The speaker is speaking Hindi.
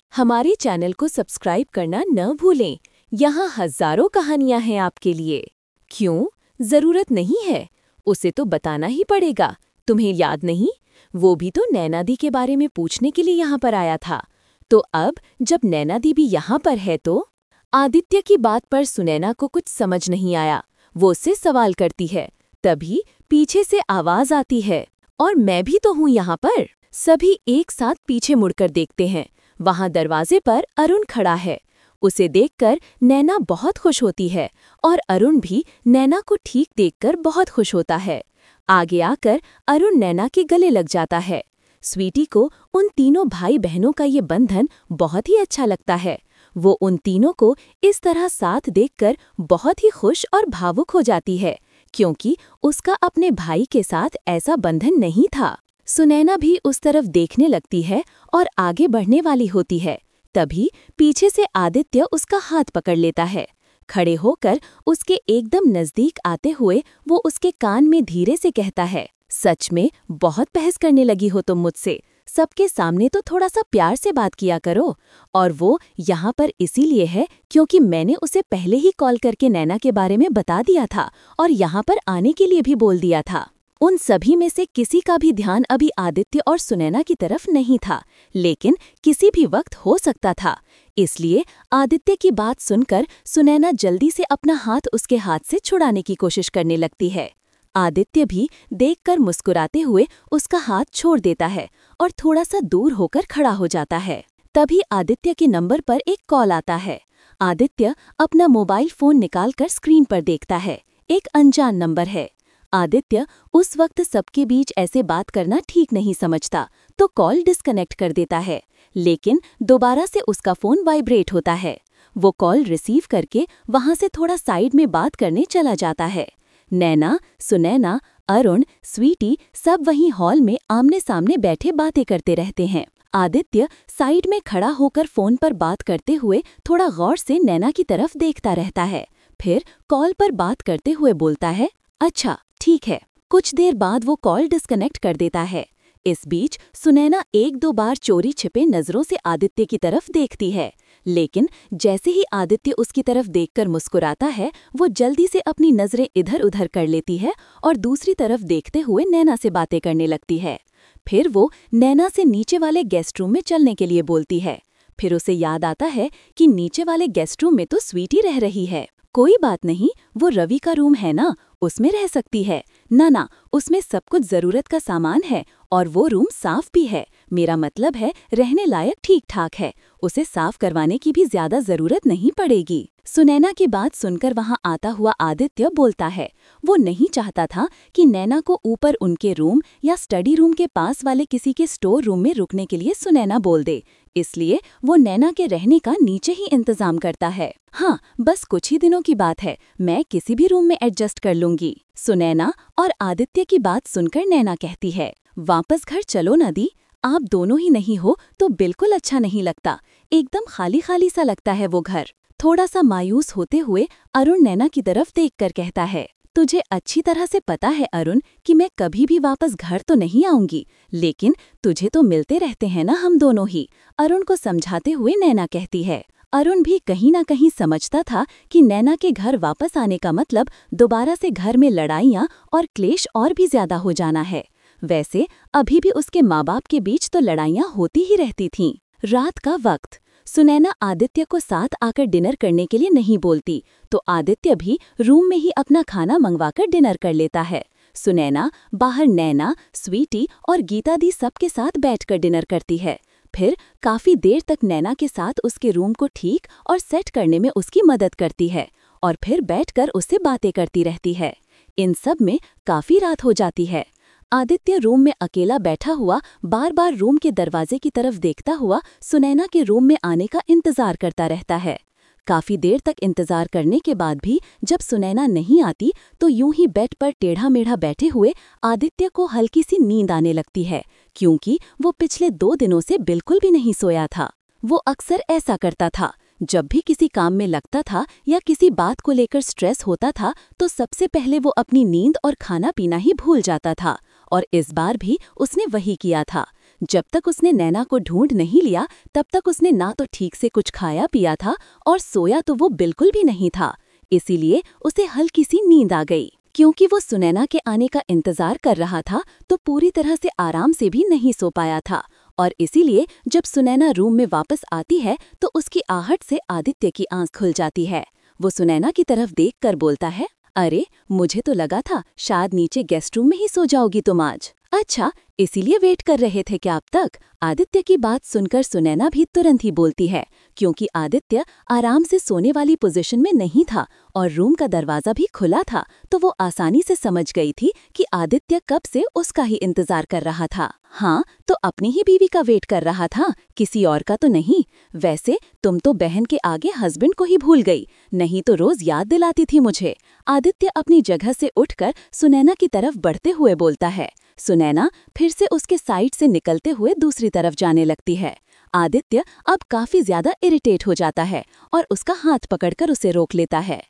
हमारे चैनल को सब्सक्राइब करना न भूलें। यहाँ हजारों कहानियाँ हैं आपके लिए। क्यों? जरूरत नहीं है, उसे तो बताना ही पड़ेगा। तुम्हें याद नहीं? वो भी तो नैना दी के बारे में पूछने के लिए यहाँ पर आया था। तो अब जब नैना दी भी यहाँ पर है तो आदित्य की बात पर सुनैना को कुछ समझ नहीं आया। वो उससे सवाल करती है। तभी पीछे से आवाज आती है, और मैं भी तो हूँ यहाँ पर। सभी एक साथ पीछे मुड़कर देखते हैं। वहां दरवाजे पर अरुण खड़ा है। उसे देखकर नैना बहुत खुश होती है और अरुण भी नैना को ठीक देखकर बहुत खुश होता है। आगे आकर अरुण नैना के गले लग जाता है। स्वीटी को उन तीनों भाई बहनों का ये बंधन बहुत ही अच्छा लगता है। वो उन तीनों को इस तरह साथ देखकर बहुत ही खुश और भावुक हो जाती है, क्योंकि उसका अपने भाई के साथ ऐसा बंधन नहीं था। सुनैना भी उस तरफ देखने लगती है और आगे बढ़ने वाली होती है। तभी पीछे से आदित्य उसका हाथ पकड़ लेता है। खड़े होकर उसके एकदम नजदीक आते हुए वो उसके कान में धीरे से कहता है, सच में बहुत बहस करने लगी हो तुम मुझसे। सबके सामने तो थोड़ा सा प्यार से बात किया करो। और वो यहाँ पर इसीलिए है क्योंकि मैंने उसे पहले ही कॉल करके नैना के बारे में बता दिया था और यहाँ पर आने के लिए भी बोल दिया था। उन सभी में से किसी का भी ध्यान अभी आदित्य और सुनैना की तरफ नहीं था, लेकिन किसी भी वक्त हो सकता था। इसलिए आदित्य की बात सुनकर सुनैना जल्दी से अपना हाथ उसके हाथ से छुड़ाने की कोशिश करने लगती है। आदित्य भी देखकर मुस्कुराते हुए उसका हाथ छोड़ देता है और थोड़ा सा दूर होकर खड़ा हो जाता है। तभी आदित्य के नंबर पर एक कॉल आता है। आदित्य अपना मोबाइल फोन निकालकर स्क्रीन पर देखता है। एक अनजान नंबर है। आदित्य उस वक्त सबके बीच ऐसे बात करना ठीक नहीं समझता, तो कॉल डिस्कनेक्ट कर देता है। लेकिन दोबारा से उसका फोन वाइब्रेट होता है। वो कॉल रिसीव करके वहां से थोड़ा साइड में बात करने चला जाता है। नैना, सुनैना, अरुण, स्वीटी सब वहीं हॉल में आमने सामने बैठे बातें करते रहते हैं। आदित्य साइड में खड़ा होकर फोन पर बात करते हुए थोड़ा गौर से नैना की तरफ देखता रहता है। फिर कॉल पर बात करते हुए बोलता है, अच्छा ठीक है। कुछ देर बाद वो कॉल डिस्कनेक्ट कर देता है। इस बीच सुनैना एक दो बार चोरी छिपे नजरों से आदित्य की तरफ देखती है, लेकिन जैसे ही आदित्य उसकी तरफ देखकर मुस्कुराता है, वो जल्दी से अपनी नजरें इधर उधर कर लेती है और दूसरी तरफ देखते हुए नैना से बातें करने लगती है। फिर वो नैना से नीचे वाले गेस्ट रूम में चलने के लिए बोलती है। फिर उसे याद आता है कि नीचे वाले गेस्ट रूम में तो स्वीटी रह रही है। कोई बात नहीं, वो रवि का रूम है ना, उसमें रह सकती है। ना, उसमें सब कुछ जरूरत का सामान है और वो रूम साफ भी है। मेरा मतलब है रहने लायक ठीक ठाक है। उसे साफ करवाने की भी ज्यादा जरूरत नहीं पड़ेगी। सुनैना की बात सुनकर वहां आता हुआ आदित्य बोलता है, वो नहीं चाहता था कि नैना को ऊपर उनके रूम या स्टडी रूम के पास वाले किसी के स्टोर रूम में रुकने के लिए सुनैना बोल दे। इसलिए वो नैना के रहने का नीचे ही इंतजाम करता है। हाँ, बस कुछ ही दिनों की बात है, मैं किसी भी रूम में एडजस्ट कर लूंगी। सुनैना और आदित्य की बात सुनकर नैना कहती है, वापस घर चलो ना दी, आप दोनों ही नहीं हो तो बिल्कुल अच्छा नहीं लगता। एकदम खाली खाली सा लगता है वो घर। थोड़ा सा मायूस होते हुए अरुण नैना की तरफ देखकर कहता है, तुझे अच्छी तरह से पता है अरुण कि मैं कभी भी वापस घर तो नहीं आऊंगी, लेकिन तुझे तो मिलते रहते हैं ना हम दोनों ही। अरुण को समझाते हुए नैना कहती है। अरुण भी कहीं ना कहीं समझता था कि नैना के घर वापस आने का मतलब दोबारा से घर में लड़ाइयाँ और क्लेश और भी ज्यादा हो जाना है। वैसे अभी भी उसके माँ बाप के बीच तो लड़ाइयाँ होती ही रहती थीं। रात का वक्त। सुनैना आदित्य को साथ आकर डिनर करने के लिए नहीं बोलती, तो आदित्य भी रूम में ही अपना खाना मंगवाकर डिनर कर लेता है। सुनैना बाहर नैना, स्वीटी और गीता दी सबके साथ बैठकर डिनर करती है। फिर काफी देर तक नैना के साथ उसके रूम को ठीक और सेट करने में उसकी मदद करती है और फिर बैठकर उससे बातें करती रहती है। इन सब में काफी रात हो जाती है। आदित्य रूम में अकेला बैठा हुआ बार बार रूम के दरवाजे की तरफ देखता हुआ सुनैना के रूम में आने का इंतजार करता रहता है। काफी देर तक इंतजार करने के बाद भी जब सुनैना नहीं आती, तो यूं ही बेड पर टेढ़ा मेढ़ा बैठे हुए आदित्य को हल्की सी नींद आने लगती है, क्योंकि वो पिछले 2 दिनों से बिल्कुल भी नहीं सोया था। वो अक्सर ऐसा करता था। जब भी किसी काम में लगता था या किसी बात को लेकर स्ट्रेस होता था, तो सबसे पहले वो अपनी नींद और खाना पीना ही भूल जाता था। और इस बार भी उसने वही किया था। जब तक उसने नैना को ढूंढ नहीं लिया तब तक उसने ना तो ठीक से कुछ खाया पिया था और सोया तो वो बिल्कुल भी नहीं था। इसीलिए उसे हल्की सी नींद आ गई। क्योंकि वो सुनैना के आने का इंतजार कर रहा था तो पूरी तरह से आराम से भी नहीं सो पाया था। और इसीलिए जब सुनैना रूम में वापस आती है तो उसकी आहट से आदित्य की आंख खुल जाती है। वो सुनैना की तरफ देखकर बोलता है, अरे मुझे तो लगा था शायद नीचे गेस्ट रूम में ही सो जाओगी तुम आज। अच्छा, इसीलिए वेट कर रहे थे क्या अब तक? आदित्य की बात सुनकर सुनैना भी तुरंत ही बोलती है, क्योंकि आदित्य आराम से सोने वाली पोजीशन में नहीं था और रूम का दरवाजा भी खुला था, तो वो आसानी से समझ गई थी कि आदित्य कब से उसका ही इंतजार कर रहा था। हाँ, तो अपनी ही बीवी का वेट कर रहा था, किसी और का तो नहीं। वैसे तुम तो बहन के आगे हस्बैंड को ही भूल गई, नहीं तो रोज याद दिलाती थी मुझे। आदित्य अपनी जगह से उठकर सुनैना की तरफ बढ़ते हुए बोलता है। सुनैना फिर से उसके साइड से निकलते हुए दूसरी तरफ जाने लगती है। आदित्य अब काफी ज्यादा इरिटेट हो जाता है और उसका हाथ पकड़कर उसे रोक लेता है।